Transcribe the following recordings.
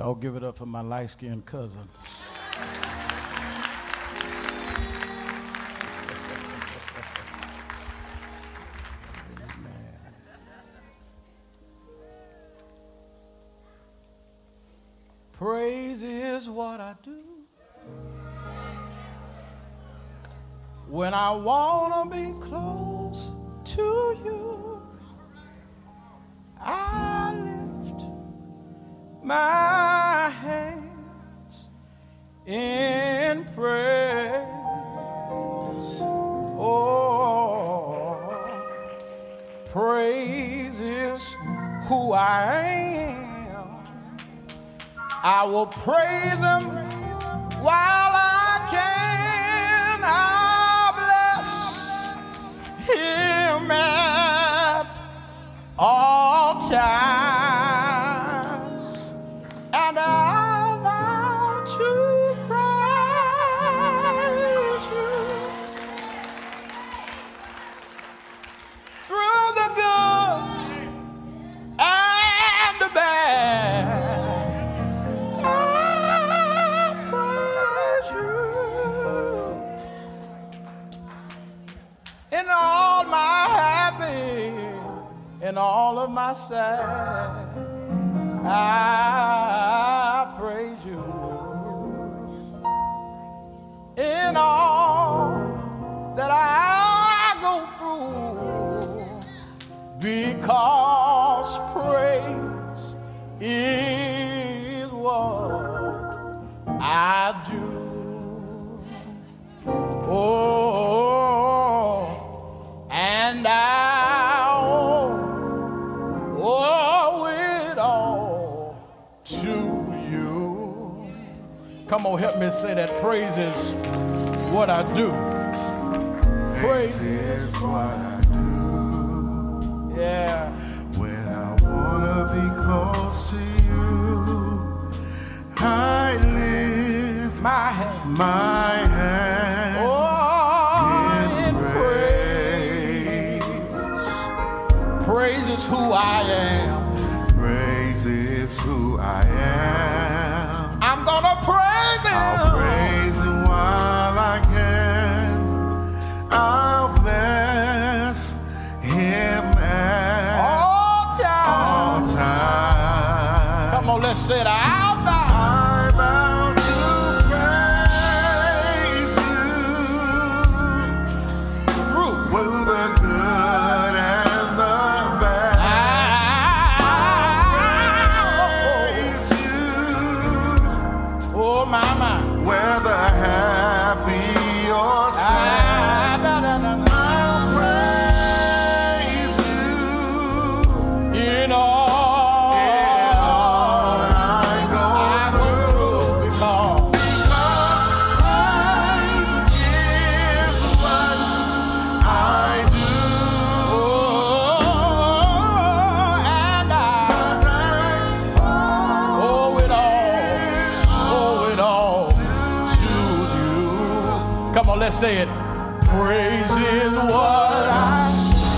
Y'all give it up for my light-skinned cousin. Praise is what I do when I want to be close to you. I lift my hands in praise. Oh, praise is who I am. I will praise him while I can. I'll bless him at all times, and I vow to praise you through the good and the bad. In all my happy and all of my sad, I praise you. In all that I go through, because praise is what I do. And I owe it all to you. Come on, help me say that. Praise is what I do. Praise is what I do. Yeah. When I want to be close to you, I lift my hand. My hand. Praise is who I am. Praise is who I am. I'm gonna praise him. I'll praise him while I can. I'll bless him at all times. All times. Come on, let's say it. I'll bow. I bow to praise you through the good and the bad. Whether happy or sad, I'll praise you in all I go through, because praise is what I do. And I owe it all. Come on, let's say it. Praise is what I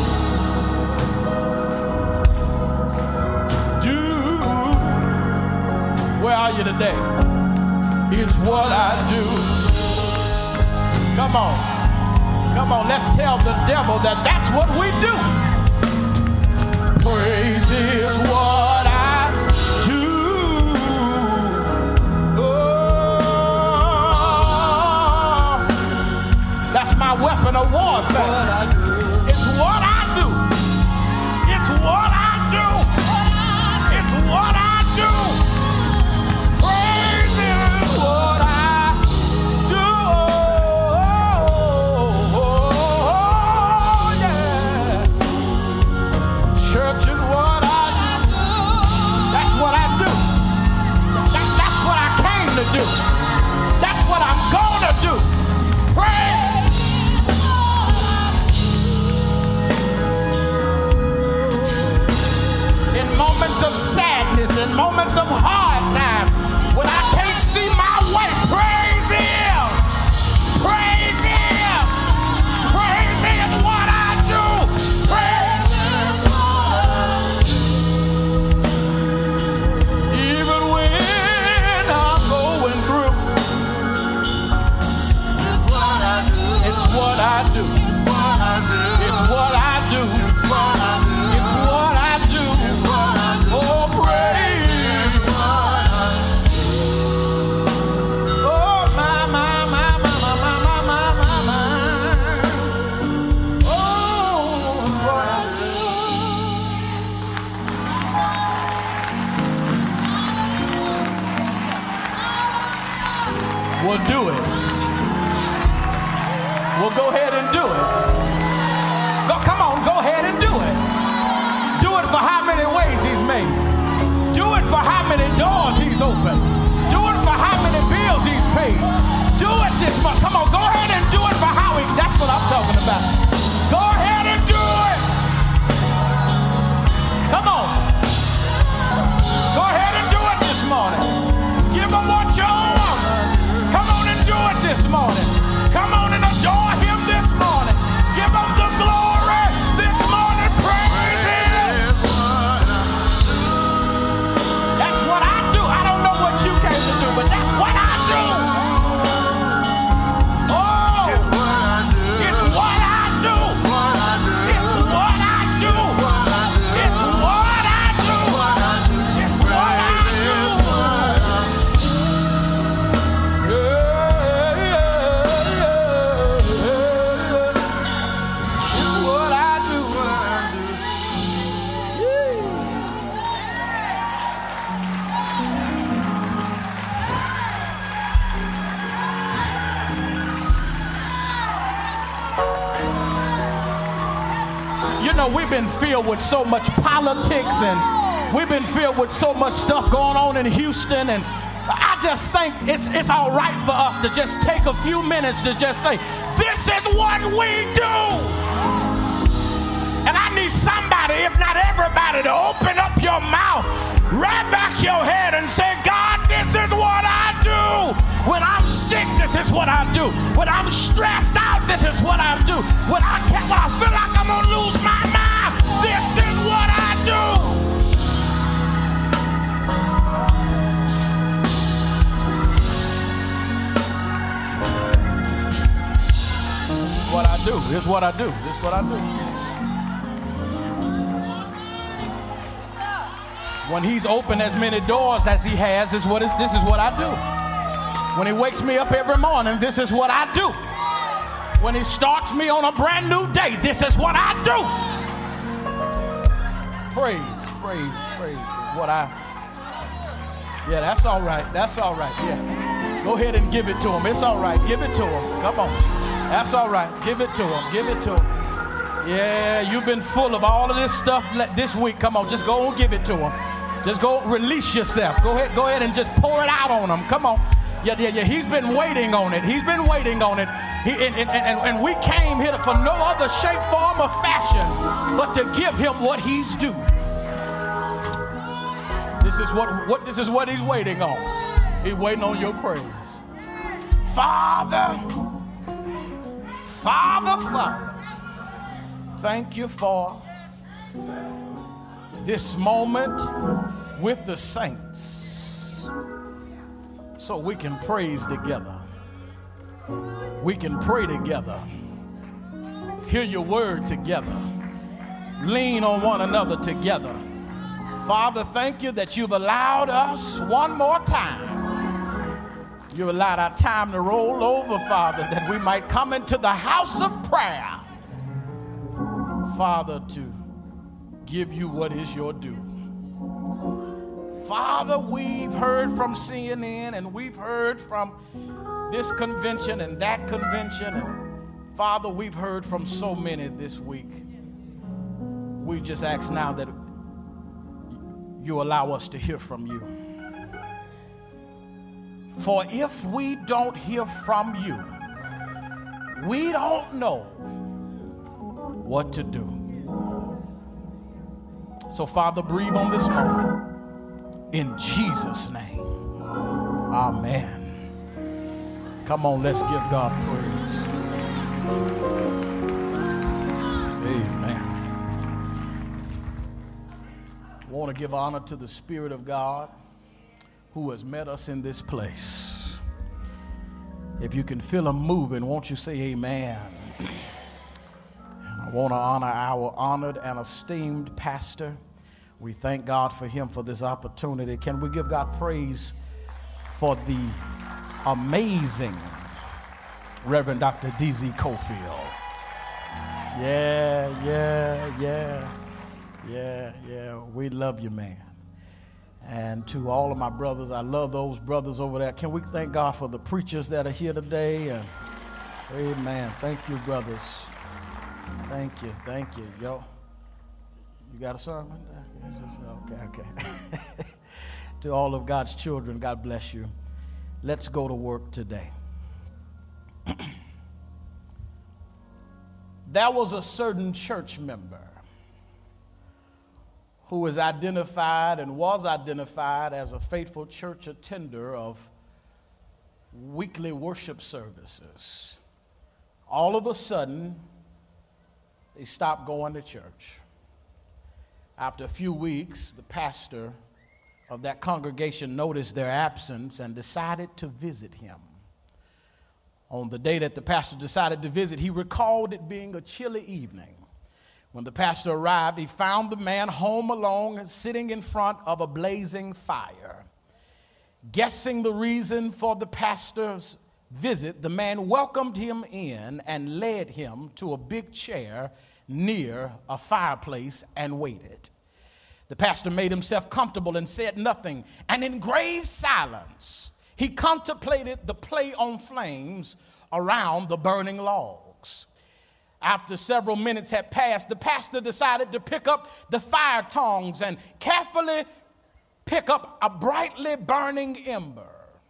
do. Where are you today? It's what I do. Come on. Come on, let's tell the devil that that's what we do. Praise is what I do. That's my weapon of warfare. It's what I do. It's what I do. It's what I do. Praise is what I do. Oh, yeah. Church is what I do. That's what I do. That's what I came to do. That's what I'm gonna do. Praise. Moments of sadness and moments of hard time, when I can't see my way, praise him. Praise him. Praise him is what I do. Praise him. Even when will do it. Well, go ahead and do it. Come on, go ahead and do it. Do it for how many ways he's made. Do it for how many doors he's opened. Do it for how many bills he's paid. Do it this month. Come on, go ahead and do it for how he, that's what I'm talking about. Go ahead and do it. Come on. Go ahead and do it this morning. Give him what you want. Come on and do it this morning. Come on and adore him this morning. Give him the glory this morning. Praise him. That's what I do. I don't know what you came to do, but that's what I do. Oh, it's what I do. It's what I do. It's what I do. It's what I do. It's what I do. It's what I do. You know, we've been filled with so much politics and we've been filled with so much stuff going on in Houston, and I just think it's all right for us to just take a few minutes to just say, this is what we do. And I need somebody, if not everybody, to open up your mouth, wrap back your head and say, God, this is what I do. When I'm sick, this is what I do. When I'm stressed out, this is what I do. When I feel like I'm going to lose my mind, this is what I do. What I do. This is what I do. This is what I do. When he's opened as many doors as he has, this is what I do. When he wakes me up every morning, this is what I do. When he starts me on a brand new day, this is what I do. Praise is what yeah, that's all right. That's all right. Yeah. Go ahead and give it to him. It's all right. Give it to him. Come on. That's all right. Give it to him. Give it to him. Yeah, you've been full of all of this stuff this week. Come on, just go and give it to him. Just go release yourself. Go ahead and just pour it out on him. Come on. Yeah. He's been waiting on it. He's been waiting on it. And we came here for no other shape, form, or fashion but to give him what he's due. This is what he's waiting on. He's waiting on your praise. Father, thank you for this moment with the saints so we can praise together. We can pray together. Hear your word together. Lean on one another together. Father, thank you that you've allowed us one more time. You allowed our time to roll over, Father, that we might come into the house of prayer, Father, to give you what is your due. Father, we've heard from CNN and we've heard from this convention and that convention. And Father, we've heard from so many this week. We just ask now that you allow us to hear from you. For if we don't hear from you, we don't know what to do. So, Father, breathe on this moment. In Jesus' name, amen. Come on, let's give God praise. Amen. I want to give honor to the Spirit of God who has met us in this place. If you can feel him moving, won't you say amen? And I want to honor our honored and esteemed pastor. We thank God for him for this opportunity. Can we give God praise for the amazing Reverend Dr. D.Z. Cofield? Yeah. We love you, man. And to all of my brothers, I love those brothers over there. Can we thank God for the preachers that are here today? And amen. Thank you, brothers. Thank you. Yo, you got a sermon? Okay. To all of God's children, God bless you. Let's go to work today. There was a certain church member who was identified as a faithful church attender of weekly worship services. All of a sudden, they stopped going to church. After a few weeks, the pastor of that congregation noticed their absence and decided to visit him. On the day that the pastor decided to visit, he recalled it being a chilly evening. When the pastor arrived, he found the man home alone, sitting in front of a blazing fire. Guessing the reason for the pastor's visit, the man welcomed him in and led him to a big chair near a fireplace and waited. The pastor made himself comfortable and said nothing, and in grave silence, he contemplated the play on flames around the burning logs. After several minutes had passed, the pastor decided to pick up the fire tongs and carefully pick up a brightly burning ember.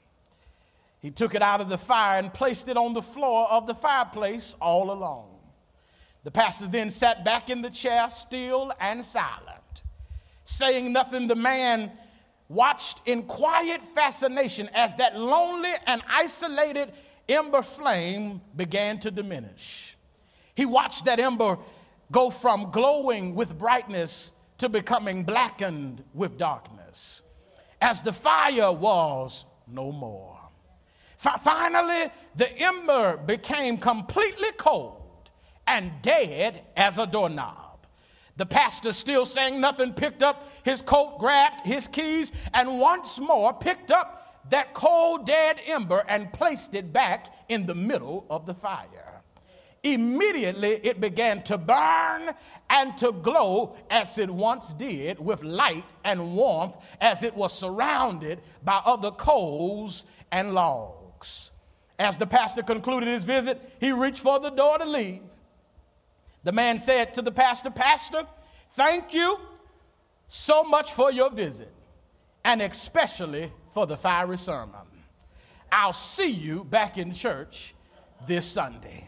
He took it out of the fire and placed it on the floor of the fireplace all alone. The pastor then sat back in the chair, still and silent. Saying nothing, the man watched in quiet fascination as that lonely and isolated ember flame began to diminish. He watched that ember go from glowing with brightness to becoming blackened with darkness, as the fire was no more. Finally, the ember became completely cold and dead as a doorknob. The pastor, still saying nothing, picked up his coat, grabbed his keys, and once more picked up that cold, dead ember and placed it back in the middle of the fire. Immediately, it began to burn and to glow as it once did, with light and warmth, as it was surrounded by other coals and logs. As the pastor concluded his visit, he reached for the door to leave. The man said to the pastor, "Pastor, thank you so much for your visit, and especially for the fiery sermon. I'll see you back in church this Sunday."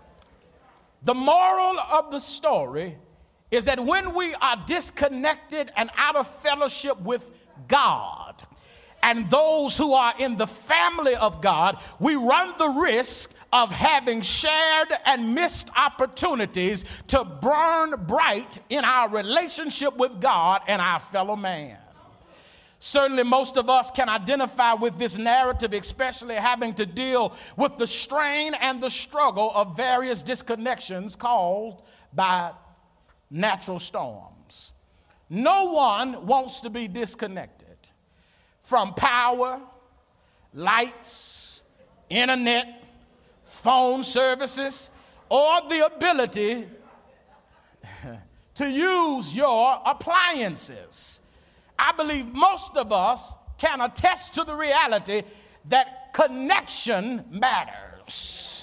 The moral of the story is that when we are disconnected and out of fellowship with God and those who are in the family of God, we run the risk of having shared and missed opportunities to burn bright in our relationship with God and our fellow man. Certainly, most of us can identify with this narrative, especially having to deal with the strain and the struggle of various disconnections caused by natural storms. No one wants to be disconnected from power, lights, internet, phone services, or the ability to use your appliances. I believe most of us can attest to the reality that connection matters.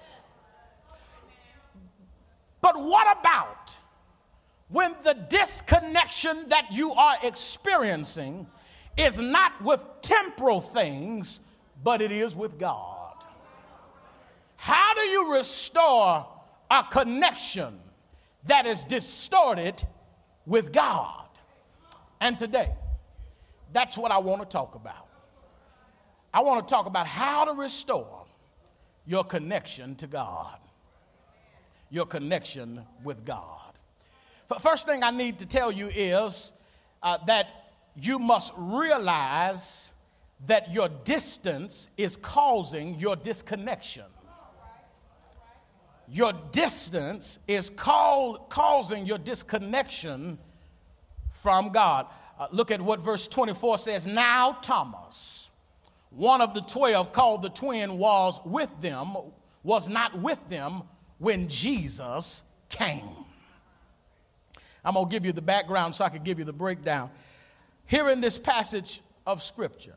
But what about when the disconnection that you are experiencing is not with temporal things, but it is with God? How do you restore a connection that is distorted with God? And today, that's what I want to talk about. I want to talk about how to restore your connection to God, your connection with God. First thing I need to tell you is that you must realize that your distance is causing your disconnection. Your distance is causing your disconnection from God. Look at what verse 24 says. Now Thomas, one of the 12, called the twin, was not with them when Jesus came. I'm going to give you the background so I can give you the breakdown. here in this passage of Scripture,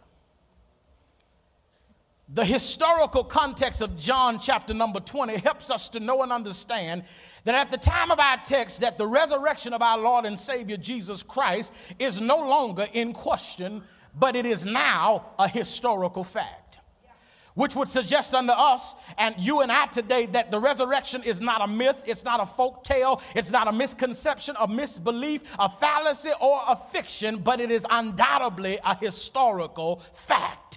the historical context of John chapter number 20 helps us to know and understand that at the time of our text, that the resurrection of our Lord and Savior Jesus Christ is no longer in question, but it is now a historical fact, which would suggest unto us and you and I today that the resurrection is not a myth, it's not a folk tale, it's not a misconception, a misbelief, a fallacy, or a fiction, but it is undoubtedly a historical fact.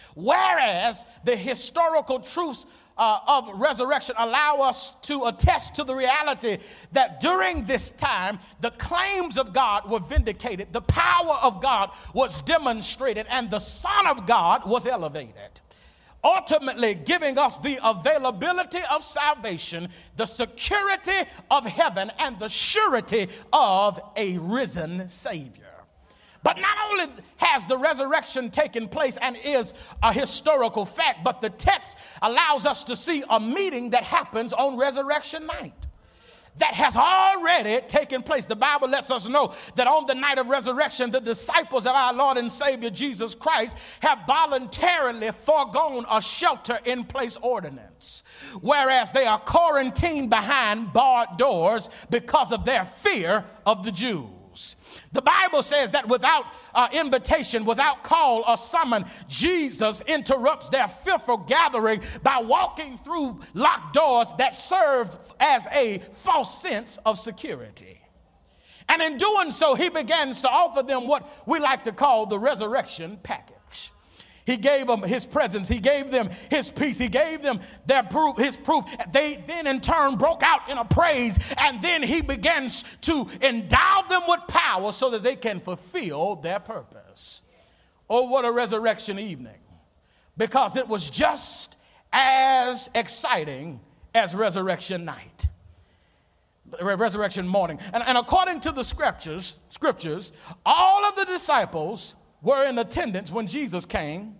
Whereas the historical truths of resurrection allow us to attest to the reality that during this time, the claims of God were vindicated, the power of God was demonstrated, and the Son of God was elevated, ultimately giving us the availability of salvation, the security of heaven, and the surety of a risen Savior. But not only has the resurrection taken place and is a historical fact, but the text allows us to see a meeting that happens on resurrection night that has already taken place. The Bible lets us know that on the night of resurrection, the disciples of our Lord and Savior Jesus Christ have voluntarily foregone a shelter-in-place ordinance, whereas they are quarantined behind barred doors because of their fear of the Jews. The Bible says that without invitation, without call or summon, Jesus interrupts their fearful gathering by walking through locked doors that serve as a false sense of security. And in doing so, he begins to offer them what we like to call the resurrection package. He gave them his presence. He gave them his peace. He gave them his proof. They then in turn broke out in a praise. And then he begins to endow them with power so that they can fulfill their purpose. Oh, what a resurrection evening. Because it was just as exciting as resurrection night. Resurrection morning. And according to the scriptures, all of the disciples were in attendance when Jesus came,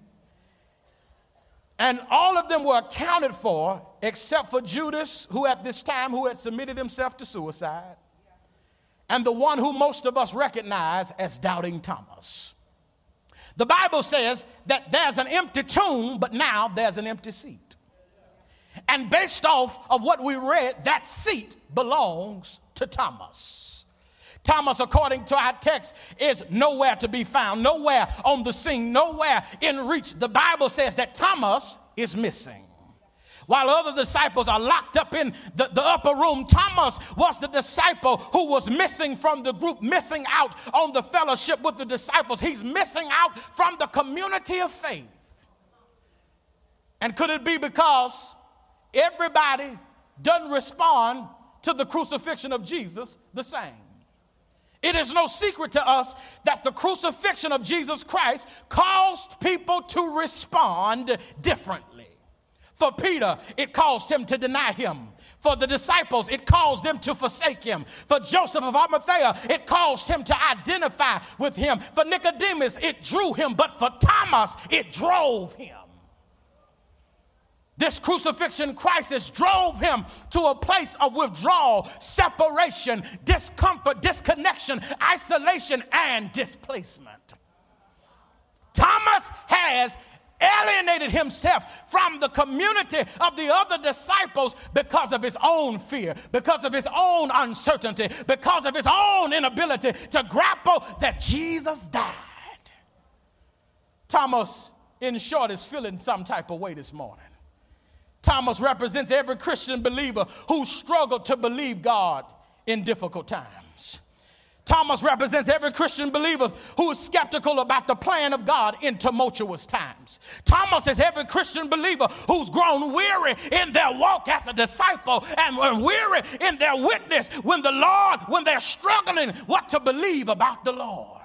and all of them were accounted for except for Judas, who at this time who had submitted himself to suicide, and the one who most of us recognize as Doubting Thomas. The Bible says that there's an empty tomb, but now there's an empty seat. And based off of what we read, that seat belongs to Thomas. Thomas, according to our text, is nowhere to be found, nowhere on the scene, nowhere in reach. The Bible says that Thomas is missing. While other disciples are locked up in the upper room, Thomas was the disciple who was missing from the group, missing out on the fellowship with the disciples. He's missing out from the community of faith. And could it be because everybody doesn't respond to the crucifixion of Jesus the same? It is no secret to us that the crucifixion of Jesus Christ caused people to respond differently. For Peter, it caused him to deny him. For the disciples, it caused them to forsake him. For Joseph of Arimathea, it caused him to identify with him. For Nicodemus, it drew him. But for Thomas, it drove him. This crucifixion crisis drove him to a place of withdrawal, separation, discomfort, disconnection, isolation, and displacement. Thomas has alienated himself from the community of the other disciples because of his own fear, because of his own uncertainty, because of his own inability to grapple that Jesus died. Thomas, in short, is feeling some type of way this morning. Thomas represents every Christian believer who struggled to believe God in difficult times. Thomas represents every Christian believer who is skeptical about the plan of God in tumultuous times. Thomas is every Christian believer who's grown weary in their walk as a disciple and weary in their witness when they're struggling what to believe about the Lord.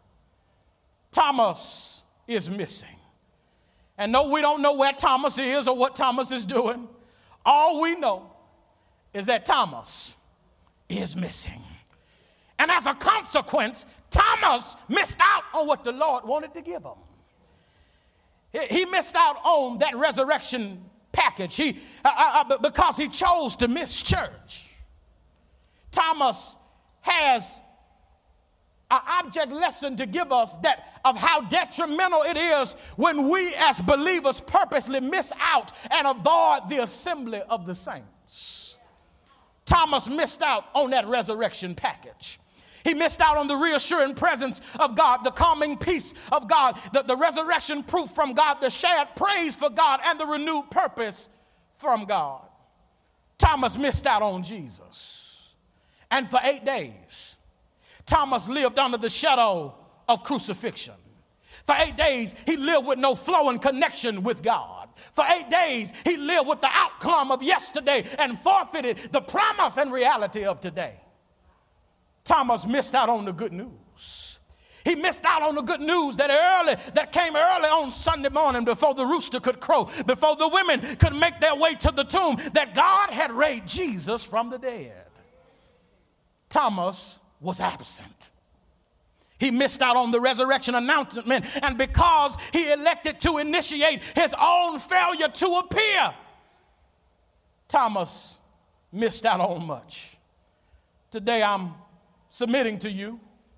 Thomas is missing. And no, we don't know where Thomas is or what Thomas is doing. All we know is that Thomas is missing. And as a consequence, Thomas missed out on what the Lord wanted to give him. He missed out on that resurrection package because he chose to miss church. Thomas has an object lesson to give us that of how detrimental it is when we as believers purposely miss out and avoid the assembly of the saints. Thomas missed out on that resurrection package. He missed out on the reassuring presence of God, the calming peace of God, the resurrection proof from God, the shared praise for God, and the renewed purpose from God. Thomas missed out on Jesus. And for 8 days, Thomas lived under the shadow of crucifixion. For 8 days, he lived with no flow and connection with God. For 8 days, he lived with the outcome of yesterday and forfeited the promise and reality of today. Thomas missed out on the good news. He missed out on the good news that came early on Sunday morning before the rooster could crow, before the women could make their way to the tomb, that God had raised Jesus from the dead. Thomas was absent. He missed out on the resurrection announcement, and because he elected to initiate his own failure to appear, Thomas missed out on much. Today I'm submitting to you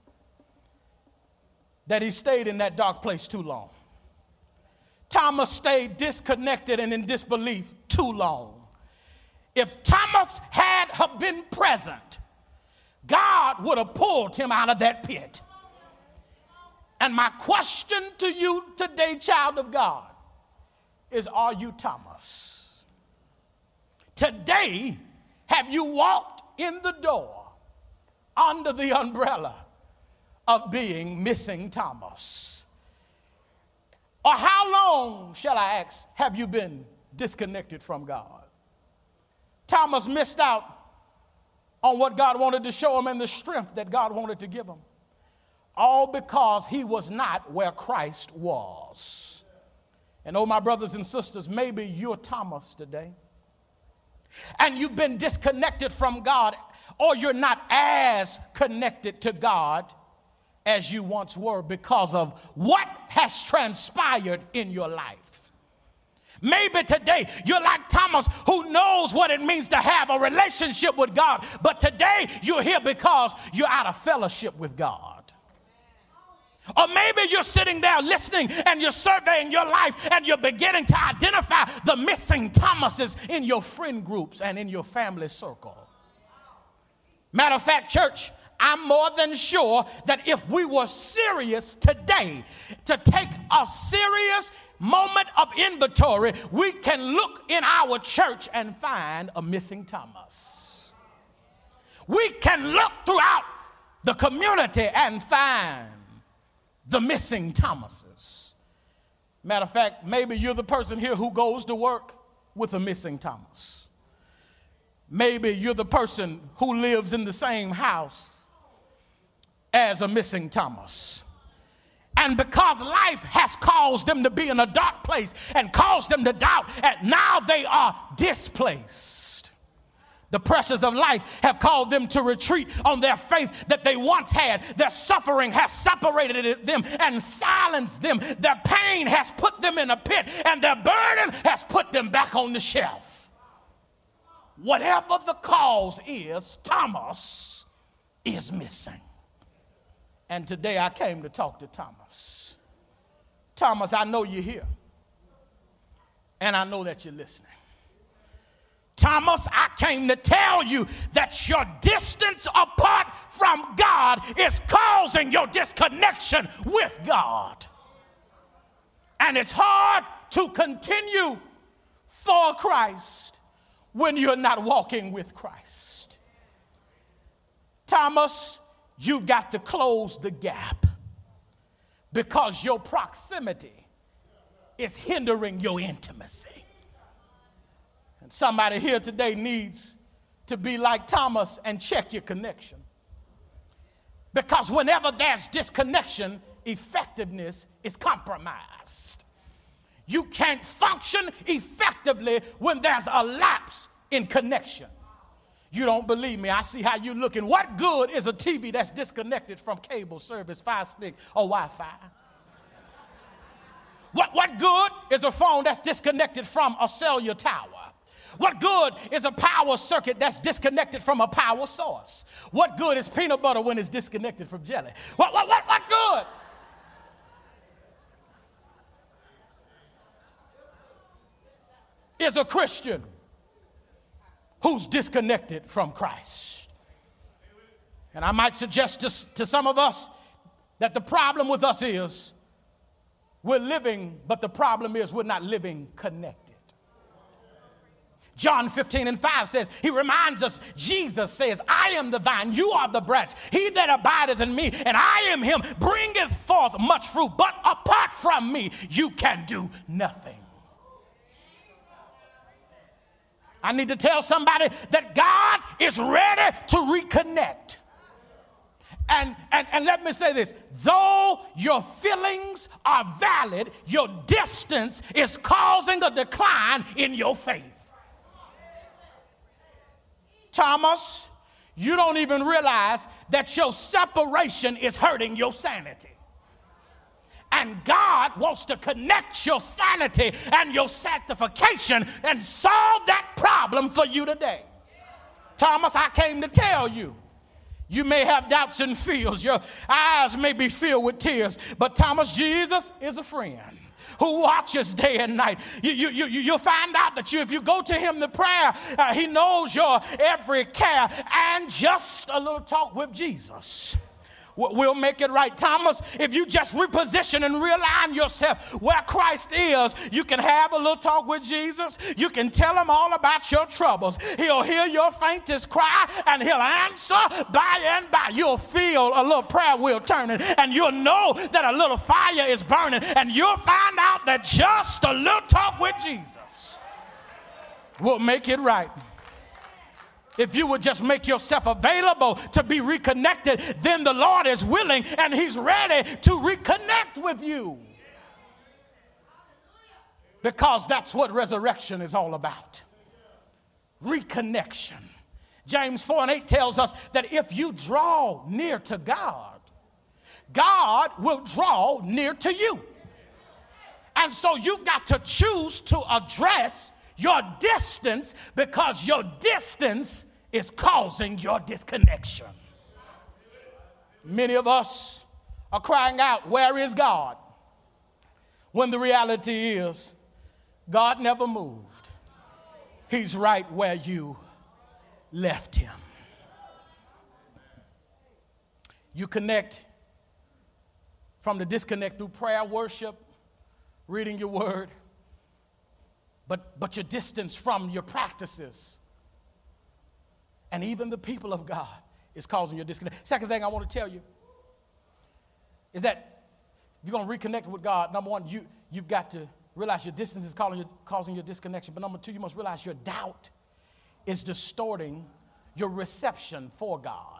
that he stayed in that dark place too long. Thomas stayed disconnected and in disbelief too long. If Thomas had been present, God would have pulled him out of that pit. And my question to you today, child of God, is, are you Thomas? Today, have you walked in the door under the umbrella of being missing Thomas? Or how long, shall I ask, have you been disconnected from God? Thomas missed out on what God wanted to show him and the strength that God wanted to give him, all because he was not where Christ was. And oh, my brothers and sisters, maybe you're Thomas today, and you've been disconnected from God, or you're not as connected to God as you once were because of what has transpired in your life. Maybe today you're like Thomas, who knows what it means to have a relationship with God, but today you're here because you're out of fellowship with God. Or maybe you're sitting there listening and you're surveying your life and you're beginning to identify the missing Thomases in your friend groups and in your family circle. Matter of fact, church, I'm more than sure that if we were serious today to take a serious moment of inventory, we can look in our church and find a missing Thomas. We can look throughout the community and find the missing Thomases. Matter of fact, maybe you're the person here who goes to work with a missing Thomas. Maybe you're the person who lives in the same house as a missing Thomas. And because life has caused them to be in a dark place and caused them to doubt, and now they are displaced. The pressures of life have called them to retreat on their faith that they once had. Their suffering has separated them and silenced them. Their pain has put them in a pit, and their burden has put them back on the shelf. Whatever the cause is, Thomas is missing. And today I came to talk to Thomas. Thomas, I know you're here, and I know that you're listening. Thomas, I came to tell you that your distance apart from God is causing your disconnection with God. And it's hard to continue for Christ when you're not walking with Christ. Thomas, you've got to close the gap because your proximity is hindering your intimacy. And somebody here today needs to be like Thomas and check your connection. Because whenever there's disconnection, effectiveness is compromised. You can't function effectively when there's a lapse in connection. You don't believe me? I see how you're looking. What good is a TV that's disconnected from cable service, Fire Stick, or Wi-Fi? What good is a phone that's disconnected from a cellular tower? What good is a power circuit that's disconnected from a power source? What good is peanut butter when it's disconnected from jelly? What good? Is a Christian who's disconnected from Christ? And I might suggest to some of us that the problem with us is we're living, but the problem is we're not living connected. John 15:5 says, he reminds us, Jesus says, I am the vine, you are the branch. He that abideth in me, and I am him, bringeth forth much fruit. But apart from me, you can do nothing. I need to tell somebody that God is ready to reconnect. And let me say this, though your feelings are valid, your distance is causing a decline in your faith. Thomas, you don't even realize that your separation is hurting your sanity. And God wants to connect your sanity and your sanctification and solve that problem for you today. Thomas, I came to tell you. You may have doubts and fears. Your eyes may be filled with tears. But Thomas, Jesus is a friend who watches day and night. You'll find out that if you go to him in prayer, he knows your every care. And just a little talk with Jesus will make it right. Thomas, if you just reposition and realign yourself where Christ is, you can have a little talk with Jesus. You can tell him all about your troubles. He'll hear your faintest cry, and he'll answer by and by. You'll feel a little prayer wheel turning, and you'll know that a little fire is burning, and you'll find out that just a little talk with Jesus will make it right. If you would just make yourself available to be reconnected, then the Lord is willing and he's ready to reconnect with you. Because that's what resurrection is all about. Reconnection. James 4:8 tells us that if you draw near to God, God will draw near to you. And so you've got to choose to address your distance, because your distance is causing your disconnection. Many of us are crying out, where is God? When the reality is, God never moved. He's right where you left him. You connect from the disconnect through prayer, worship, reading your word. But your distance from your practices and even the people of God is causing your disconnect. Second thing I want to tell you is that if you're going to reconnect with God, number one, you've got to realize your distance is causing your disconnection. But number two, you must realize your doubt is distorting your reception for God.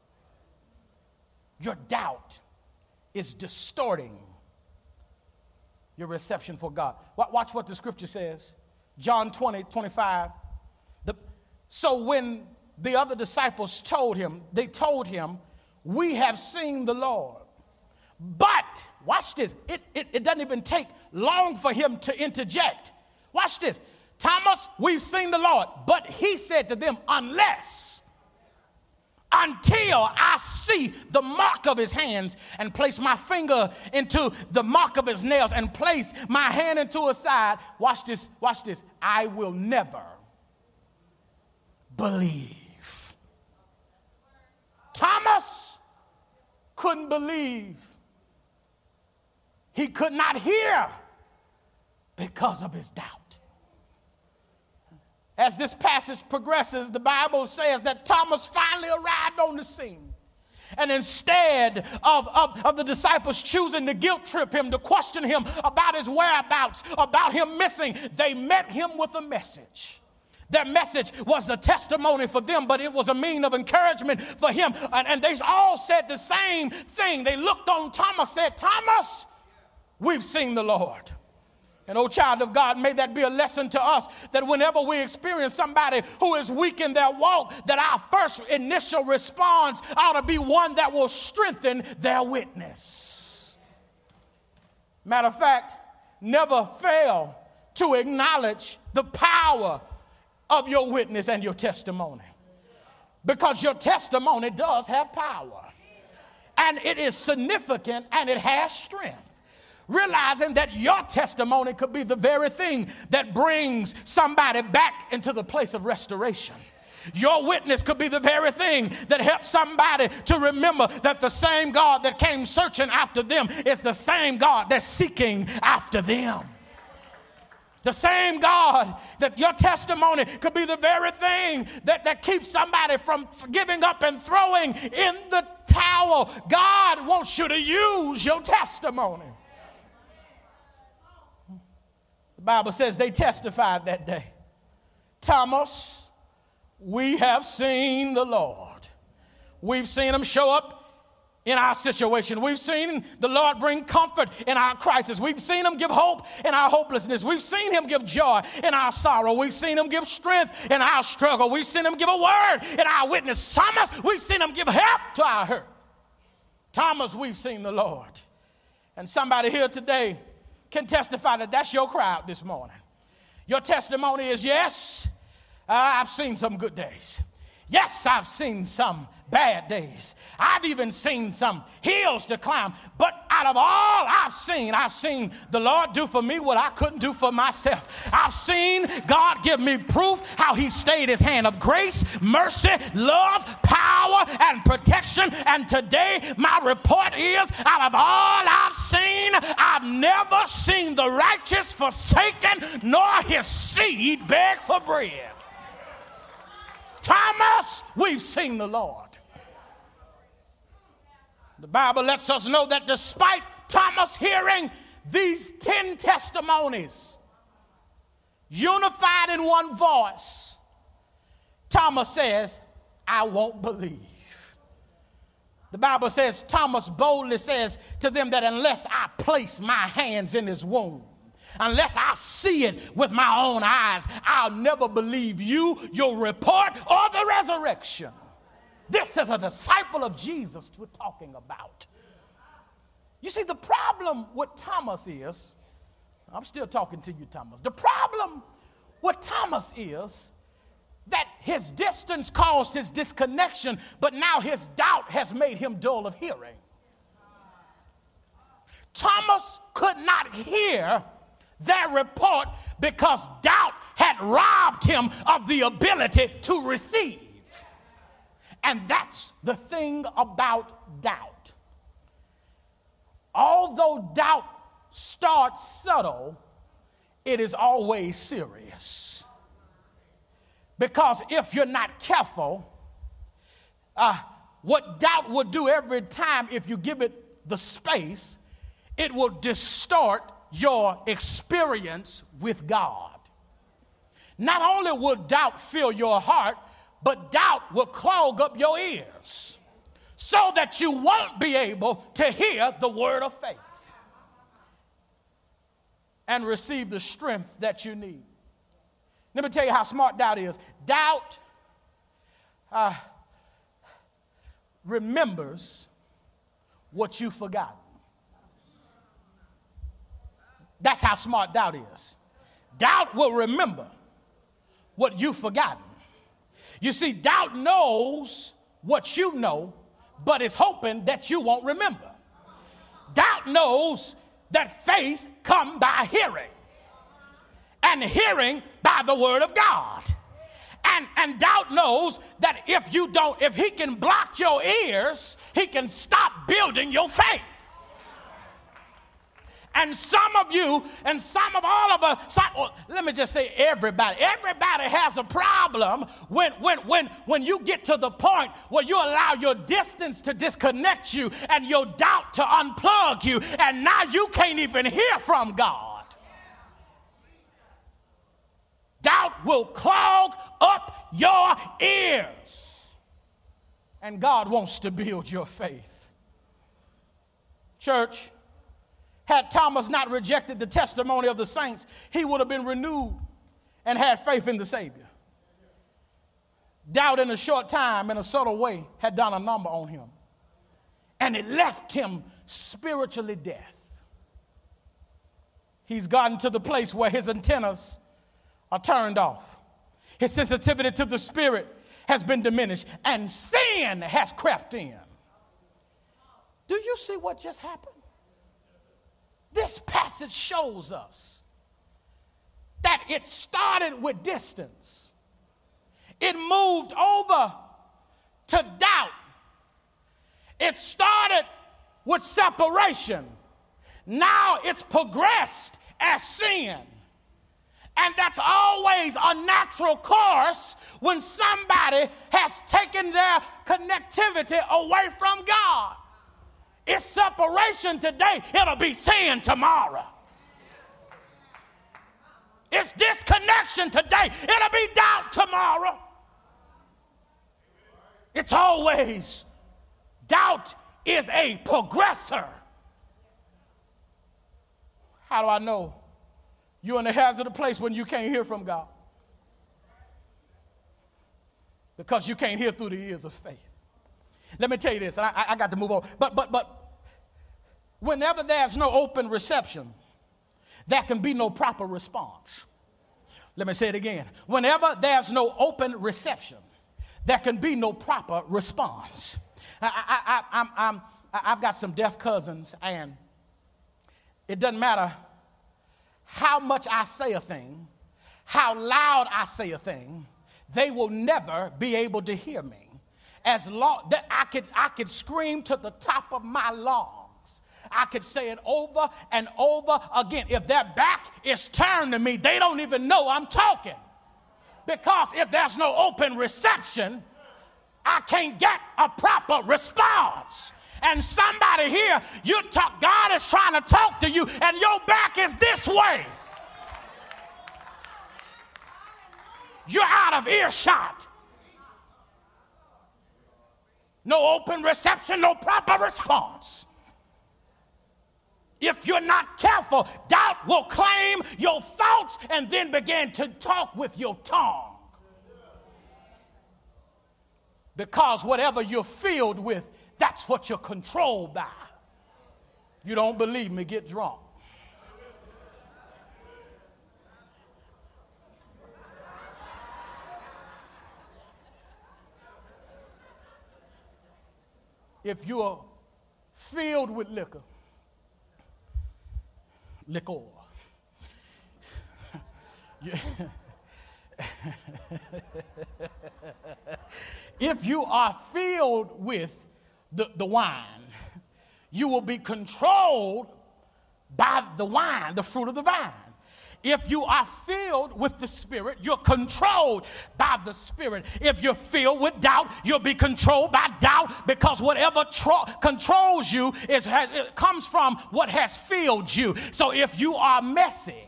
Your doubt is distorting your reception for God. Watch what the scripture says. John 20:25. So when the other disciples told him, we have seen the Lord. But, watch this, it doesn't even take long for him to interject. Watch this. Thomas, we've seen the Lord. But he said to them, until I see the mark of his hands and place my finger into the mark of his nails and place my hand into his side, watch this, I will never believe. Thomas couldn't believe. He could not hear because of his doubt. As this passage progresses, the Bible says that Thomas finally arrived on the scene. And instead of the disciples choosing to guilt trip him, to question him about his whereabouts, about him missing, they met him with a message. Their message was a testimony for them, but it was a means of encouragement for him. And they all said the same thing. They looked on Thomas, said, Thomas, we've seen the Lord. And, oh, child of God, may that be a lesson to us, that whenever we experience somebody who is weak in their walk, that our first initial response ought to be one that will strengthen their witness. Matter of fact, never fail to acknowledge the power of your witness and your testimony. Because your testimony does have power. And it is significant and it has strength. Realizing that your testimony could be the very thing that brings somebody back into the place of restoration. Your witness could be the very thing that helps somebody to remember that the same God that came searching after them is the same God that's seeking after them. The same God, that your testimony could be the very thing that keeps somebody from giving up and throwing in the towel. God wants you to use your testimony. The Bible says they testified that day. Thomas, we have seen the Lord. We've seen him show up in our situation. We've seen the Lord bring comfort in our crisis. We've seen him give hope in our hopelessness. We've seen him give joy in our sorrow. We've seen him give strength in our struggle. We've seen him give a word in our witness. Thomas, we've seen him give help to our hurt. Thomas, we've seen the Lord. And somebody here today can testify that that's your crowd this morning. Your testimony is, yes, I've seen some good days. Yes, I've seen some bad days. I've even seen some hills to climb. But out of all I've seen the Lord do for me what I couldn't do for myself. I've seen God give me proof how he stayed his hand of grace, mercy, love, power, and protection. And today my report is, out of all I've seen, I've never seen the righteous forsaken, nor his seed beg for bread. Thomas, we've seen the Lord. The Bible lets us know that despite Thomas hearing these 10 testimonies, unified in one voice, Thomas says, I won't believe. The Bible says, Thomas boldly says to them that unless I place my hands in his wound, unless I see it with my own eyes, I'll never believe you, your report, or the resurrection. This is a disciple of Jesus we're talking about. You see, the problem with Thomas is, I'm still talking to you, Thomas. The problem with Thomas is that his distance caused his disconnection, but now his doubt has made him dull of hearing. Thomas could not hear their report because doubt had robbed him of the ability to receive. And that's the thing about doubt. Although doubt starts subtle, it is always serious. Because if you're not careful, what doubt will do every time, if you give it the space, it will distort your experience with God. Not only will doubt fill your heart, but doubt will clog up your ears so that you won't be able to hear the word of faith and receive the strength that you need. Let me tell you how smart doubt is. Doubt remembers what you've forgotten. That's how smart doubt is. Doubt will remember what you've forgotten. You see, doubt knows what you know, but is hoping that you won't remember. Doubt knows that faith comes by hearing, and hearing by the word of God. And doubt knows that if he can block your ears, he can stop building your faith. And some of you, and some of all of us, let me just say everybody has a problem when you get to the point where you allow your distance to disconnect you and your doubt to unplug you, and now you can't even hear from God. Doubt will clog up your ears, and God wants to build your faith. Church, had Thomas not rejected the testimony of the saints, he would have been renewed and had faith in the Savior. Doubt in a short time, in a subtle way, had done a number on him. And it left him spiritually deaf. He's gotten to the place where his antennas are turned off. His sensitivity to the Spirit has been diminished, and sin has crept in. Do you see what just happened? This passage shows us that it started with distance. It moved over to doubt. It started with separation. Now it's progressed as sin. And that's always a natural course when somebody has taken their connectivity away from God. It's separation today, it'll be sin tomorrow. It's disconnection today, it'll be doubt tomorrow. It's always, doubt is a progressor. How do I know you're in the hazardous place when you can't hear from God? Because you can't hear through the ears of faith. Let me tell you this, and I got to move on. But whenever there's no open reception, there can be no proper response. Let me say it again. Whenever there's no open reception, there can be no proper response. I've got some deaf cousins, and it doesn't matter how much I say a thing, how loud I say a thing, they will never be able to hear me. As long that I could scream to the top of my lungs. I could say it over and over again. If their back is turned to me, they don't even know I'm talking. Because if there's no open reception, I can't get a proper response. And somebody here, God is trying to talk to you, and your back is this way. You're out of earshot. No open reception, no proper response. If you're not careful, doubt will claim your thoughts and then begin to talk with your tongue. Because whatever you're filled with, that's what you're controlled by. You don't believe me? Get drunk. If you are filled with liquor, if you are filled with the wine, you will be controlled by the wine, the fruit of the vine. If you are filled with the Spirit, you're controlled by the Spirit. If you're filled with doubt, you'll be controlled by doubt, because whatever controls you it comes from what has filled you. So if you are messy,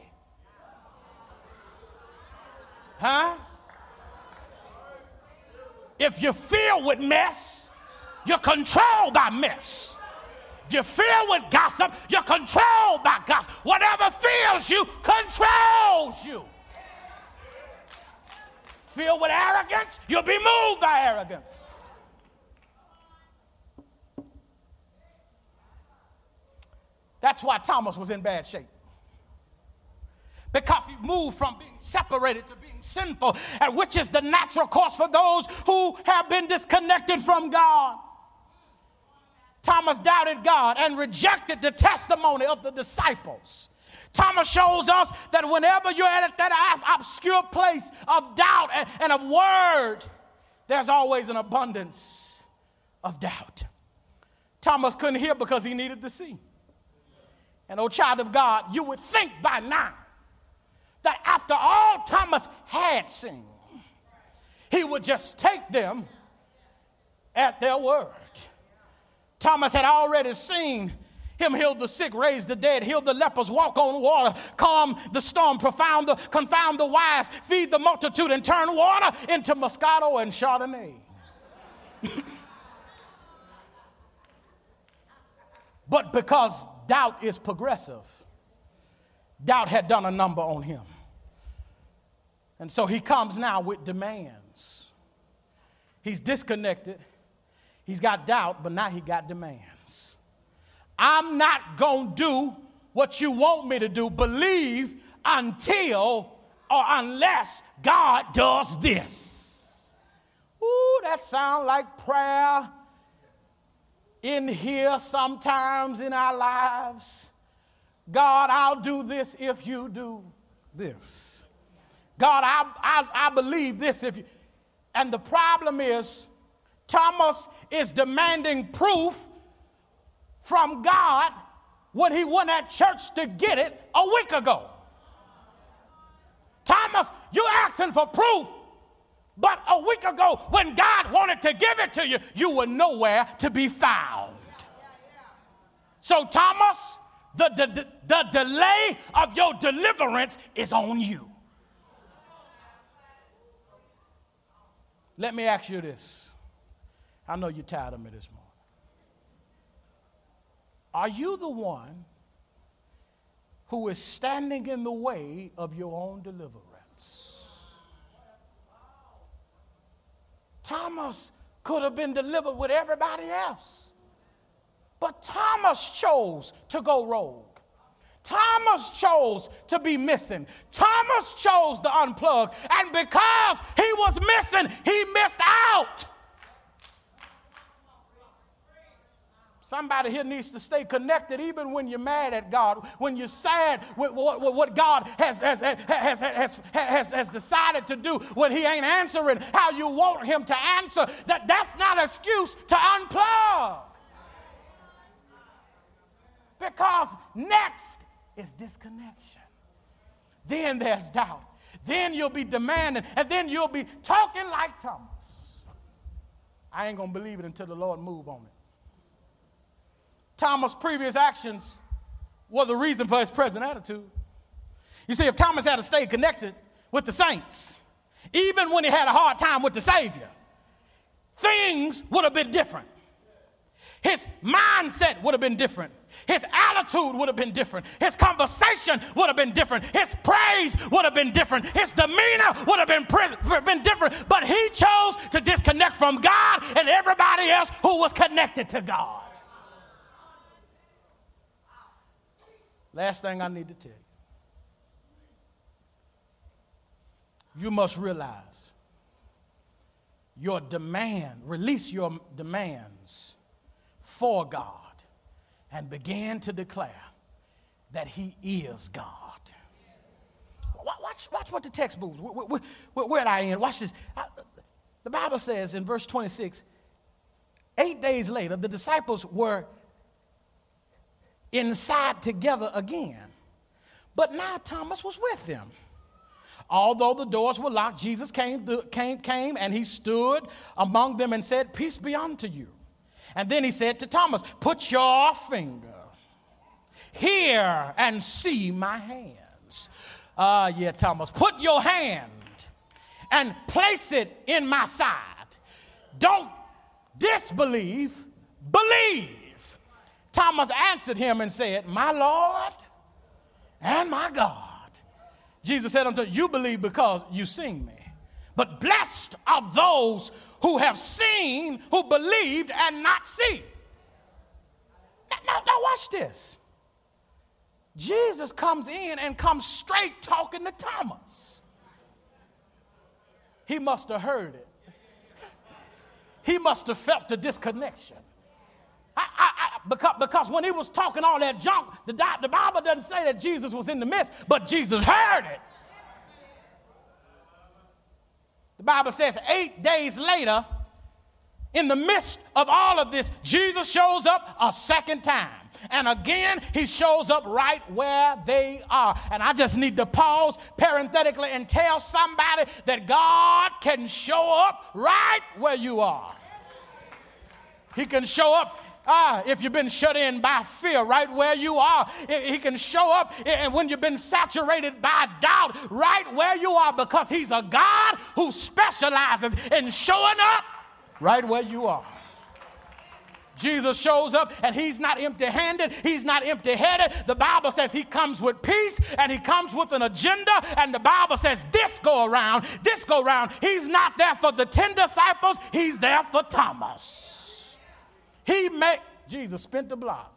if you're filled with mess, you're controlled by mess. If you're filled with gossip, you're controlled by gossip. Whatever fills you, controls you. Filled with arrogance, you'll be moved by arrogance. That's why Thomas was in bad shape. Because he moved from being separated to being sinful, and which is the natural course for those who have been disconnected from God. Thomas doubted God and rejected the testimony of the disciples. Thomas shows us that whenever you're at that obscure place of doubt and of word, there's always an abundance of doubt. Thomas couldn't hear because he needed to see. And, oh child of God, you would think by now that after all Thomas had seen, he would just take them at their word. Thomas had already seen him heal the sick, raise the dead, heal the lepers, walk on water, calm the storm, confound the wise, feed the multitude, and turn water into Moscato and Chardonnay. But because doubt is progressive, doubt had done a number on him. And so he comes now with demands. He's disconnected. He's got doubt, but now he got demands. I'm not going to do what you want me to do. Believe until or unless God does this. Ooh, that sounds like prayer in here sometimes in our lives. God, I'll do this if you do this. God, I believe this if you. And the problem is, Thomas is demanding proof from God when he went at church to get it a week ago. Thomas, you're asking for proof, but a week ago when God wanted to give it to you, you were nowhere to be found. So Thomas, the delay of your deliverance is on you. Let me ask you this. I know you're tired of me this morning. Are you the one who is standing in the way of your own deliverance? Thomas could have been delivered with everybody else, but Thomas chose to go rogue. Thomas chose to be missing. Thomas chose to unplug, and because he was missing, he missed out. Somebody here needs to stay connected even when you're mad at God, when you're sad with what God has decided to do, when he ain't answering how you want him to answer. That's not an excuse to unplug. Because next is disconnection. Then there's doubt. Then you'll be demanding, and then you'll be talking like Thomas. I ain't going to believe it until the Lord move on it. Thomas' previous actions were the reason for his present attitude. You see, if Thomas had stayed connected with the saints, even when he had a hard time with the Savior, things would have been different. His mindset would have been different. His attitude would have been different. His conversation would have been different. His praise would have been different. His demeanor would have been different. But he chose to disconnect from God and everybody else who was connected to God. Last thing I need to tell you. You must realize release your demands for God and begin to declare that he is God. Watch what the text moves. Where I am. Watch this. The Bible says in verse 26, 8 days later, the disciples were inside together again. But now Thomas was with them. Although the doors were locked, Jesus came and he stood among them and said, "Peace be unto you." And then he said to Thomas, "Put your finger here and see my hands." Yeah, Thomas, put your hand and place it in my side. Don't disbelieve, believe. Thomas answered him and said, "My Lord and my God." Jesus said unto him, "You believe because you seen me. But blessed are those who have seen, who believed and not see." Now watch this. Jesus comes in and comes straight talking to Thomas. He must have heard it. He must have felt the disconnection. Because when he was talking all that junk, the Bible doesn't say that Jesus was in the midst, but Jesus heard it. The Bible says 8 days later, in the midst of all of this, Jesus shows up a second time. And again, he shows up right where they are. And I just need to pause parenthetically and tell somebody that God can show up right where you are. He can show up if you've been shut in by fear, right where you are. He can show up and when you've been saturated by doubt, right where you are, because he's a God who specializes in showing up right where you are. Jesus shows up and he's not empty-handed. He's not empty-headed. The Bible says he comes with peace and he comes with an agenda. And the Bible says this go around, he's not there for the 10 disciples. He's there for Thomas. Jesus spent the block.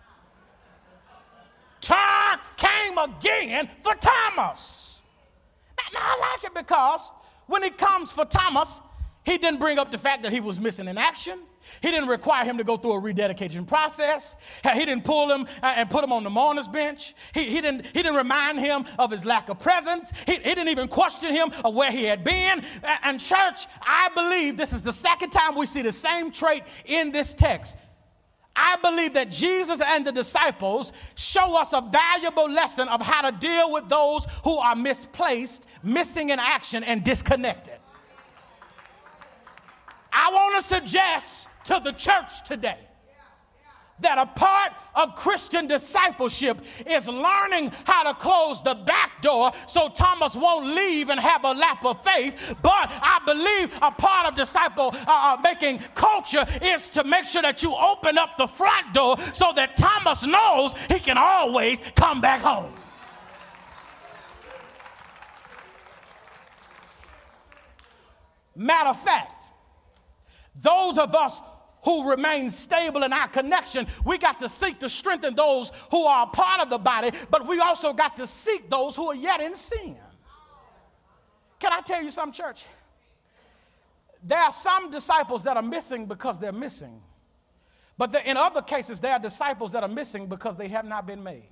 Turn came again for Thomas. Now, I like it because when it comes for Thomas, he didn't bring up the fact that he was missing in action. He didn't require him to go through a rededication process. He didn't pull him and put him on the mourner's bench. He didn't remind him of his lack of presence. He didn't even question him of where he had been. And church, I believe this is the second time we see the same trait in this text. I believe that Jesus and the disciples show us a valuable lesson of how to deal with those who are misplaced, missing in action, and disconnected. I want to suggest to the church today that a part of Christian discipleship is learning how to close the back door so Thomas won't leave and have a lap of faith. But I believe a part of disciple making culture is to make sure that you open up the front door so that Thomas knows he can always come back home. Matter of fact, those of us who remain stable in our connection, we got to seek to strengthen those who are a part of the body, but we also got to seek those who are yet in sin. Can I tell you something, church? There are some disciples that are missing because they're missing. But in other cases, there are disciples that are missing because they have not been made.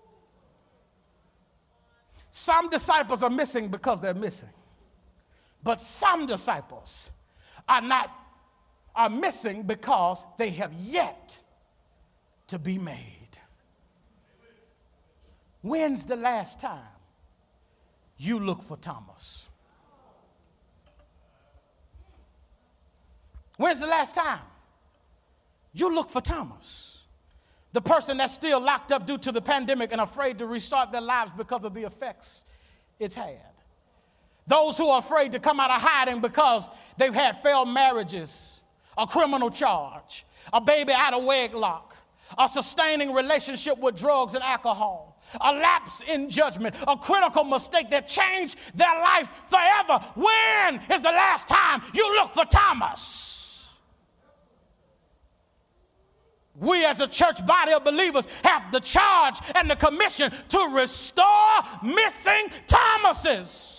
Some disciples are missing because they're missing. But some disciples are missing because they have yet to be made. When's the last time you look for Thomas? When's the last time you look for Thomas? The person that's still locked up due to the pandemic and afraid to restart their lives because of the effects it's had. Those who are afraid to come out of hiding because they've had failed marriages, a criminal charge, a baby out of wedlock, a sustaining relationship with drugs and alcohol, a lapse in judgment, a critical mistake that changed their life forever. When is the last time you look for Thomas? We as a church body of believers have the charge and the commission to restore missing Thomases.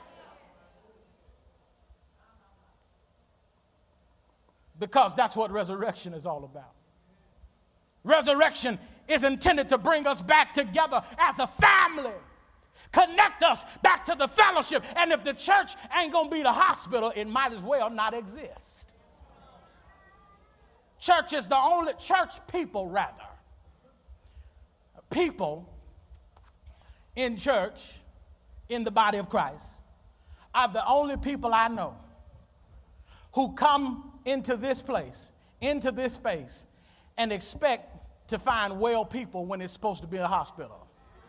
Because that's what resurrection is all about. Resurrection is intended to bring us back together as a family, connect us back to the fellowship. And if the church ain't going to be the hospital, it might as well not exist. Church is the only, people in church, in the body of Christ, are the only people I know who come into this place, into this space, and expect to find well people when it's supposed to be a hospital.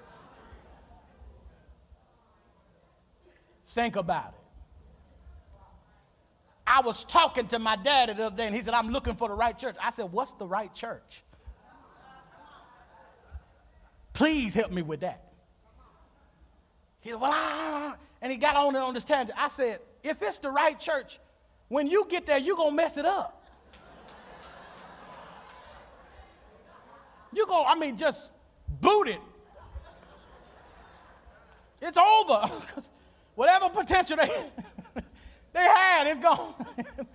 Think about it. I was talking to my dad the other day, and he said, I'm looking for the right church. I said, what's the right church? Please help me with that. He said, well, and he got on this tangent. I said, if it's the right church, when you get there, you're going to mess it up. You're going to, just boot it. It's over. Whatever potential they had, it's gone. and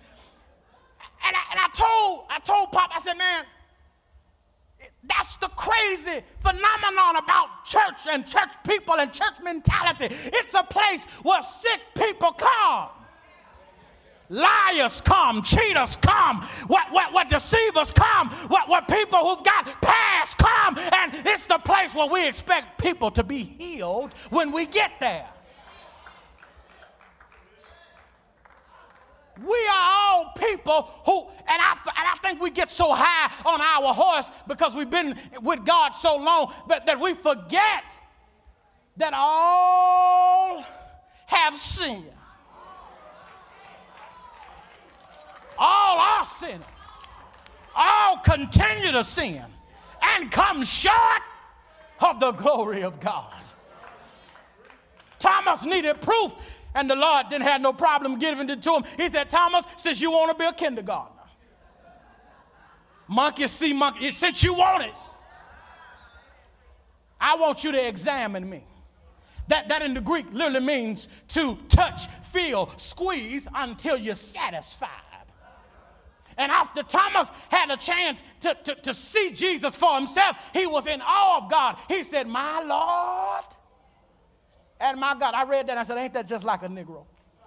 I told Pop, I said, man, that's the crazy phenomenon about church and church people and church mentality. It's a place where sick people come. Liars come, cheaters come, what deceivers come, what people who've got past come, and it's the place where we expect people to be healed when we get there. We are all people who, and I think we get so high on our horse because we've been with God so long that we forget that all have sinned. All are sinners. All continue to sin and come short of the glory of God. Thomas needed proof, and the Lord didn't have no problem giving it to him. He said, Thomas, since you want to be a kindergartner, monkey see monkey, since you want it, I want you to examine me. That in the Greek literally means to touch, feel, squeeze until you're satisfied. And after Thomas had a chance to see Jesus for himself, he was in awe of God. He said, my Lord and my God. I read that and I said, ain't that just like a Negro?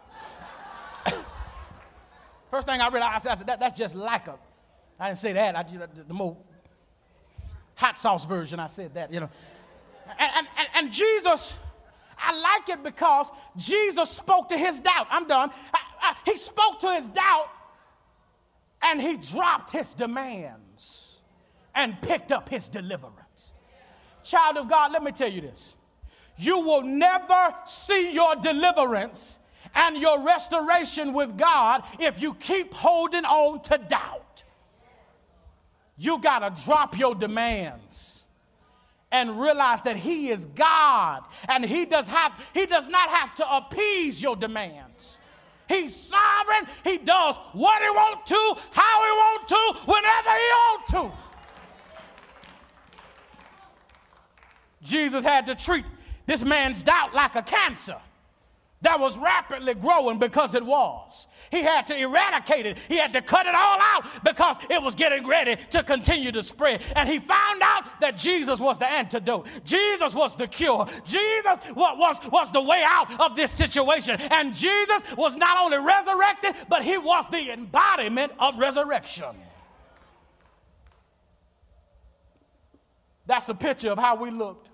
First thing I realized, I said, that's just like a, I didn't say that, the more hot sauce version, I said that, you know. And Jesus, I like it because Jesus spoke to his doubt. I'm done. He spoke to his doubt and he dropped his demands and picked up his deliverance. Child of God, let me tell you this. You will never see your deliverance and your restoration with God if you keep holding on to doubt. You got to drop your demands and realize that he is God and he does not have to appease your demands. He's sovereign. He does what he wants to, how he wants to, whenever he wants to. Jesus had to treat this man's doubt like a cancer that was rapidly growing because it was. He had to eradicate it. He had to cut it all out because it was getting ready to continue to spread. And he found out that Jesus was the antidote. Jesus was the cure. Jesus was the way out of this situation. And Jesus was not only resurrected, but he was the embodiment of resurrection. That's a picture of how we looked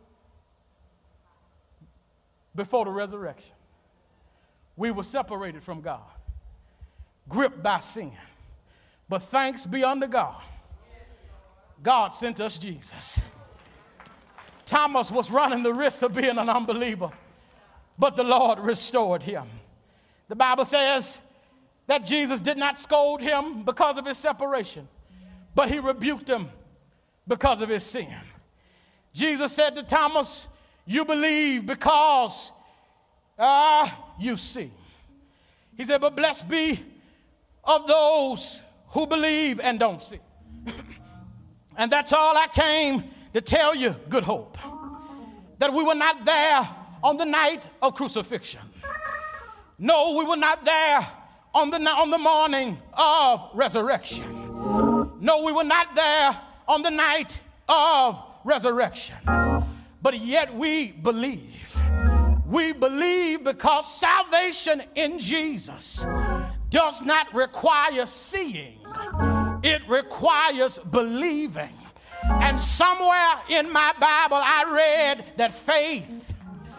before the resurrection. We were separated from God, gripped by sin. But thanks be unto God, God sent us Jesus. Thomas was running the risk of being an unbeliever, but the Lord restored him. The Bible says that Jesus did not scold him because of his separation, but he rebuked him because of his sin. Jesus said to Thomas, you believe because you see. He said, but blessed be of those who believe and don't see. And that's all I came to tell you, Good Hope, that we were not there on the night of crucifixion. No, we were not there on the morning of resurrection. No, we were not there on the night of resurrection. But yet we believe. We believe because salvation in Jesus does not require seeing. It requires believing. And somewhere in my Bible I read that faith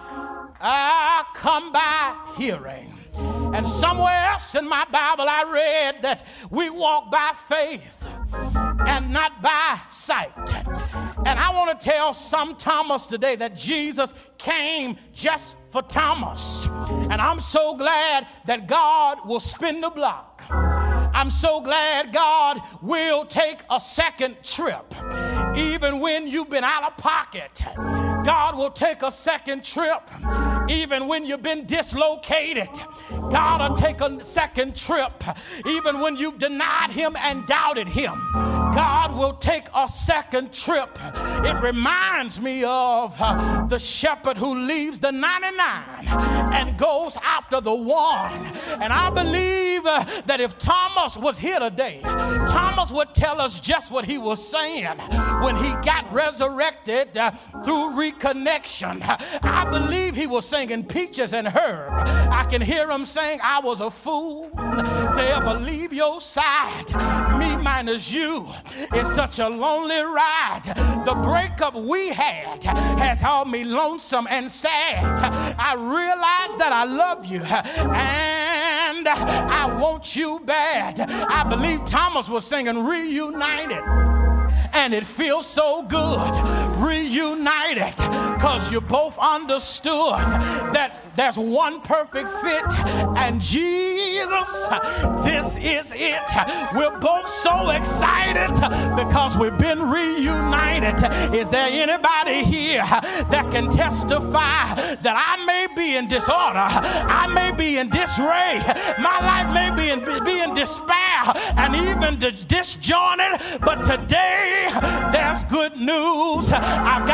come by hearing. And somewhere else in my Bible I read that we walk by faith and not by sight. And I want to tell some Thomas today that Jesus came just for Thomas. And I'm so glad that God will spin the block. I'm so glad God will take a second trip. Even when you've been out of pocket, God will take a second trip. Even when you've been dislocated, God will take a second trip. Even when you've denied him and doubted him, God will take a second trip. It reminds me of the shepherd who leaves the 99 and goes after the one. And I believe that if Thomas was here today, Thomas would tell us just what he was saying when he got resurrected through reconnection. I believe he was singing Peaches and Herb. I can hear him saying, I was a fool to ever leave your side. Me minus you. It's such a lonely ride. The breakup we had has had me lonesome and sad. I realize that I love you and I want you bad. I believe Thomas was singing Reunited. And it feels so good, reunited, because you both understood that there's one perfect fit, and Jesus, this is it. We're both so excited because we've been reunited. Is there anybody here that can testify that I may be in disorder, I may be in disarray, my life may be in despair and even disjointed, but today there's good news. I've got good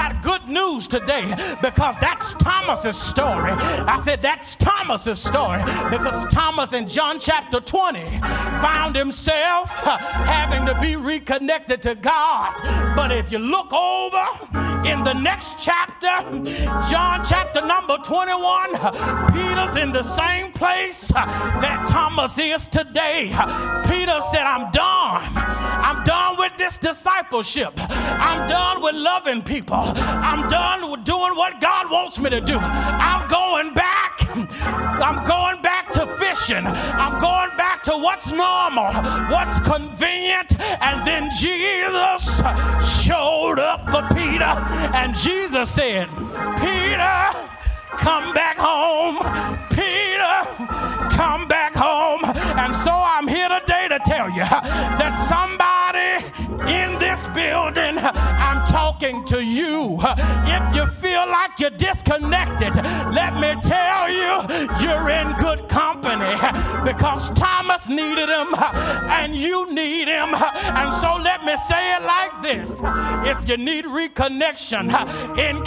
good news today because that's Thomas's story. I said that's Thomas's story because Thomas in John chapter 20 found himself having to be reconnected to God. But if you look over in the next chapter, John chapter number 21, Peter's in the same place that Thomas is today. Peter said, I'm done. I'm done with this discipleship. I'm done with loving people. I'm done with doing what God wants me to do. I'm going back. I'm going back to fishing. I'm going back to what's normal, what's convenient. And then Jesus showed up for Peter, and Jesus said, Peter, come back home. Peter, come back home. And so I'm here today to tell you that somebody in this building, I'm talking to you. If you feel like you're disconnected, let me tell you, you're in good company because Thomas needed him and you need him. And so let me say it like this. If you need reconnection, in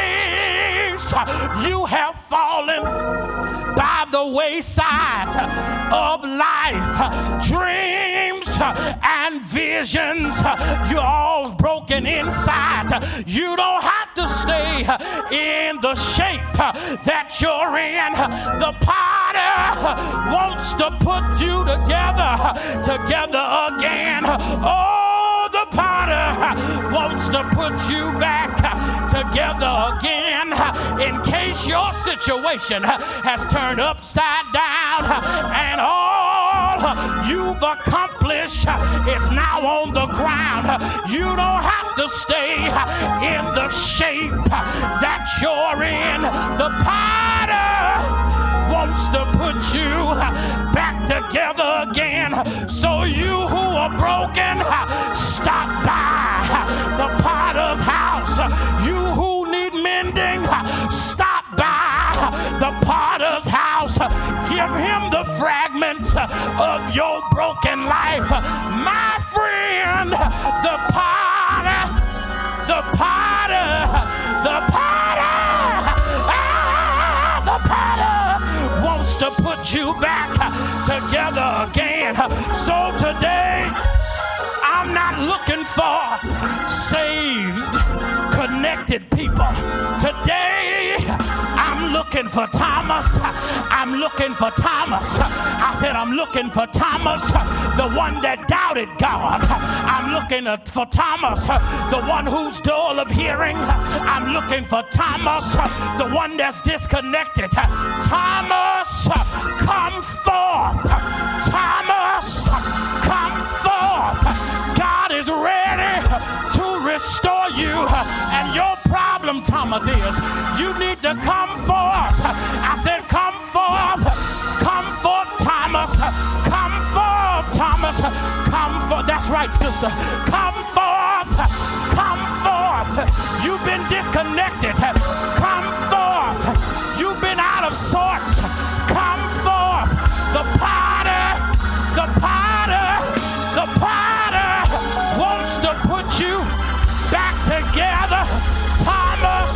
case you have fallen by the wayside of life, dreams and visions, you're all broken inside. You don't have to stay in the shape that you're in. The potter wants to put you together again. Oh, the potter wants to put you back together again. In case your situation has turned upside down and all you've accomplished is now on the ground, you don't have to stay in the shape that you're in. The potter wants to put you back together again. So you who are broken, stop by the potter's house. You who need mending, stop by the potter's house. Give him the fragments of your broken life. My friend, the potter wants to put you back together again. So today, I'm not looking for saved, connected people. Today, I'm looking for Thomas. I'm looking for Thomas. I said I'm looking for Thomas, the one that doubted God. I'm looking for Thomas, the one who's dull of hearing. I'm looking for Thomas, the one that's disconnected. Thomas, come forth. Thomas, come forth. God is ready to restore you. And your problem, Thomas, is you need to come forth. I said come forth. Come forth, Thomas. Come forth, Thomas. Come forth. That's right, sister. Come forth. Come forth. You've been disconnected. Come forth. You've been out of sorts. Come forth. The potter wants to put you back together. Thomas,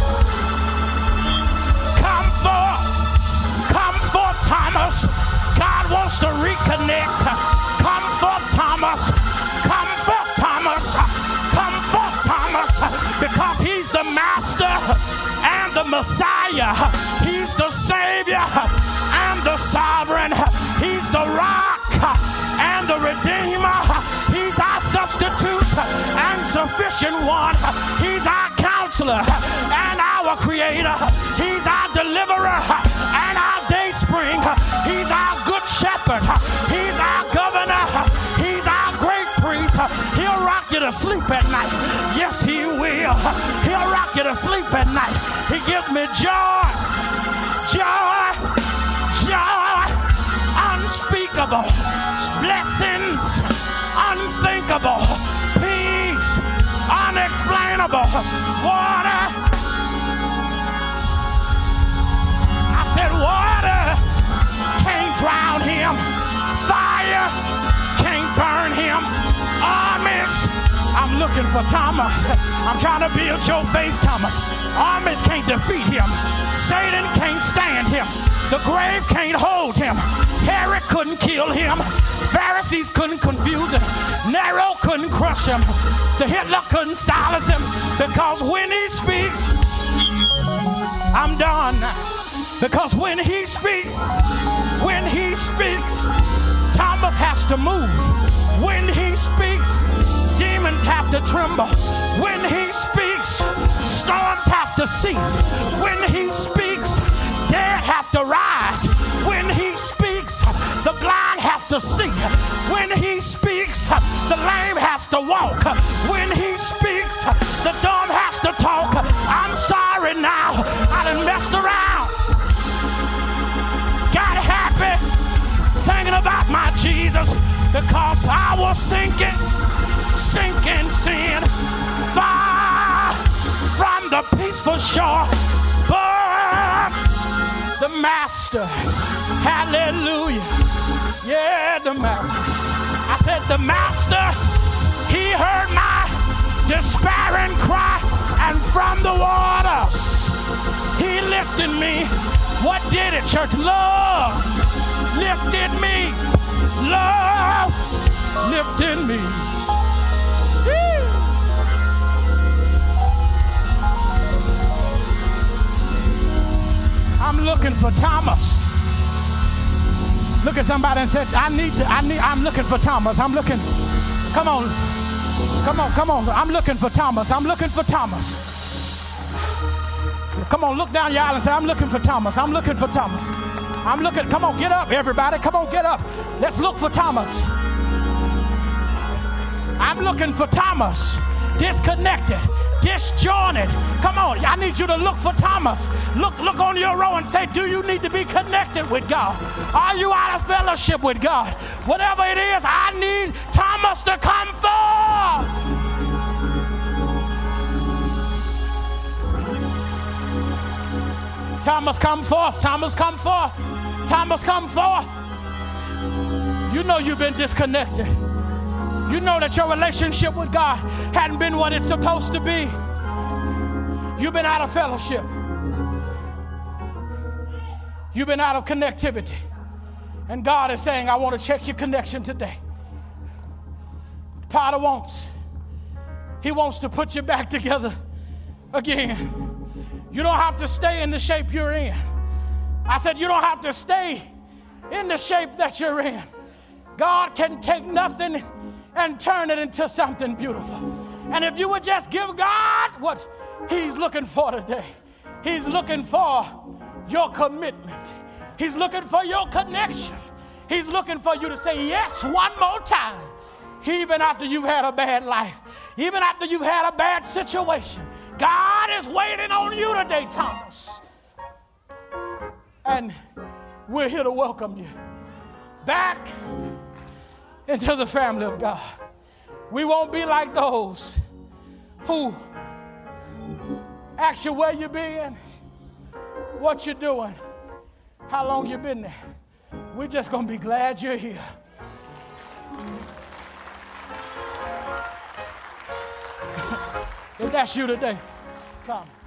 come forth. Come forth, Thomas. God wants to reconnect. Come forth, Thomas. Come forth, Thomas. Come forth, Thomas. Because he's the master and the Messiah. He's the Savior and the sovereign. He's the rock and the Redeemer. He's our substitute and sufficient one. He's our counselor and our creator. He's our deliverer and our day spring. He's our good shepherd. He's our governor. He's our great priest. He'll rock you to sleep at night. Yes, he will. He'll rock you to sleep at night. He gives me joy, unspeakable, blessings, unthinkable, peace, unexplainable, water. I said water can't drown him, fire can't burn him, armies. I'm looking for Thomas. I'm trying to build your faith, Thomas. Armies can't defeat him. Satan can't stand him. The grave can't hold him. Herod couldn't kill him. Pharisees couldn't confuse him. Nero couldn't crush him. The Hitler couldn't silence him. Because when he speaks, I'm done. Because when he speaks, Thomas has to move. When he speaks, demons have to tremble. When he speaks, storms have to cease. When he speaks, dead have to rise. When he speaks, the blind have to see. When he speaks, the lame has to walk. When he speaks, the dumb has to talk. I'm sorry now, I done messed around. Got happy thinking about my Jesus, because I was sinking sin, far from the peaceful shore. But the Master, hallelujah, yeah, the Master. I said the Master, he heard my despairing cry, and from the waters he lifted me. What did it, church? Love lifted me. Love lifted me. Woo. I'm looking for Thomas. Look at somebody and say, I'm looking for Thomas. I'm looking. Come on. I'm looking for Thomas. I'm looking for Thomas. Come on, look down your aisle and say, I'm looking for Thomas. I'm looking for Thomas. I'm looking. Come on, get up, everybody. Come on, get up. Let's look for Thomas. I'm looking for Thomas. Disconnected, disjointed. Come on, I need you to look for Thomas. Look on your row and say, do you need to be connected with God? Are you out of fellowship with God? Whatever it is, I need Thomas to come forth. Thomas, come forth. Thomas, come forth. Thomas, come forth. You know you've been disconnected. You know that your relationship with God hadn't been what it's supposed to be. You've been out of fellowship. You've been out of connectivity. And God is saying, I want to check your connection today. The Potter wants. He wants to put you back together again. You don't have to stay in the shape you're in. I said you don't have to stay in the shape that you're in. God can take nothing and turn it into something beautiful. And if you would just give God what he's looking for today, he's looking for your commitment. He's looking for your connection. He's looking for you to say yes one more time. Even after you've had a bad life, even after you've had a bad situation, God is waiting on you today, Thomas. And we're here to welcome you back into the family of God. We won't be like those who ask you where you been, what you doing, how long you been there. We're just going to be glad you're here. If that's you today, come.